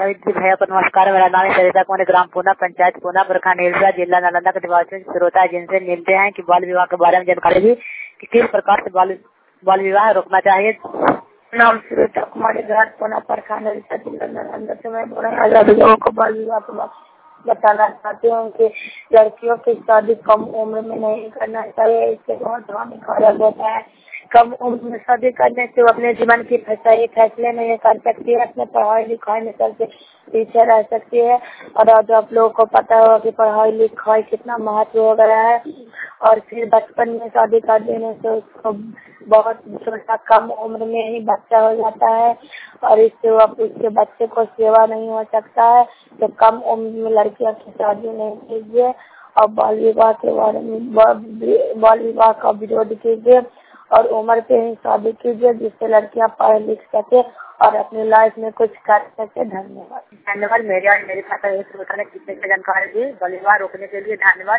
जी भैया को नमस्कार। मेरा नाम है सरिता कुमार, ग्राम पूना, पंचायत पूना, प्रखंड हिलसा, जिला नालंदा के निवासी श्रोता जिनसे मिलते हैं कि बाल विवाह के बारे में जानकारी दी कि किस प्रकार से बाल विवाह रोकना चाहिए। नाम सरिता कुमार, ग्राम पूना, प्रखंड हिलसा, जिला नालंदा से मैं बोल रहा हूँ। लोगों को बाल विवाह के बारे बताना चाहती हूँ कि लड़कियों की शादी कम उम्र में नहीं करना चाहिए। इससे बहुत हानिकारक होता है। कम उम्र में शादी करने से वो अपने जीवन की सही फैसले नहीं कर सकती है, अपने पढ़ाई लिखाई में सबसे पीछे रह सकती है। और आज आप लोगों को पता होगा कि पढ़ाई लिखाई कितना महत्व हो गया है। और फिर बचपन में शादी कर देने से उसको बहुत छोटा कम उम्र में ही बच्चा हो जाता है और इससे उसके बच्चे को सेवा नहीं हो सकता है। तो कम उम्र में लड़कियों की शादी नहीं कीजिए और बाल विवाह के बारे में बाल विवाह का विरोध कीजिए और उम्र पे ही शादी कीजिए जिससे लड़कियां पढ़ लिख सके और अपनी लाइफ में कुछ कर सके। धन्यवाद। मेरे साथ एक श्रोता ने कितने जानकारी दी बाल विवाह रोकने के लिए। धन्यवाद।